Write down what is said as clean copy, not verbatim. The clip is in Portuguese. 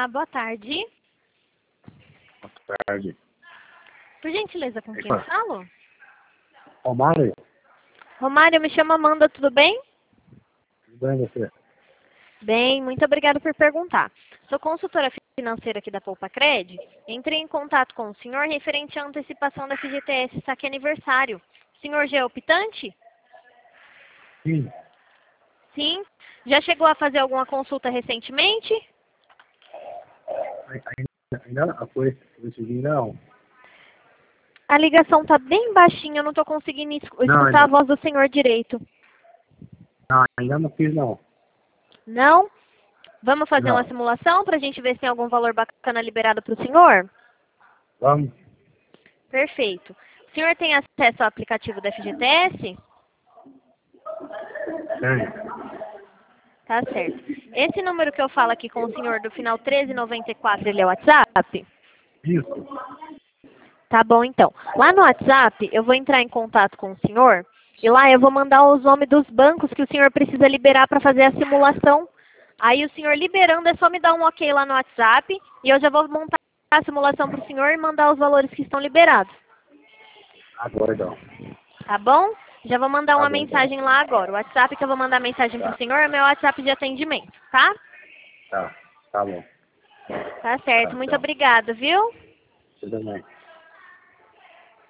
Olá, boa tarde. Boa tarde. Por gentileza, com quem eu falo? Romário? Romário, eu me chamo Amanda, tudo bem? Tudo bem você? Bem, muito obrigada por perguntar. Sou consultora financeira aqui da Poupa-Cred. Entrei em contato com o senhor referente à antecipação da FGTS Saque Aniversário. O senhor já é optante? Sim. Sim. Já chegou a fazer alguma consulta recentemente? Ainda foi esse dia, não. A ligação está bem baixinha, eu não estou conseguindo escutar ainda, a voz do senhor direito. ainda não fiz, não. Não? Vamos fazer Não. uma simulação para a gente ver se tem algum valor bacana liberado para o senhor? Vamos? Perfeito. O senhor tem acesso ao aplicativo da FGTS? Tem. Tá certo. Esse número que eu falo aqui com o senhor do final 1394, ele é o WhatsApp? Isso. Tá bom, então. Lá no WhatsApp, eu vou entrar em contato com o senhor e lá eu vou mandar os nomes dos bancos que o senhor precisa liberar para fazer a simulação. Aí o senhor liberando, é só me dar um ok lá no WhatsApp e eu já vou montar a simulação para o senhor e mandar os valores que estão liberados. Agora, então. Tá bom? Já vou mandar uma Bom, mensagem lá agora. O WhatsApp que eu vou mandar mensagem para o senhor é meu WhatsApp de atendimento, tá? Tá bom. Tá certo. Tá, Muito tchau. obrigada, viu? Tudo bem.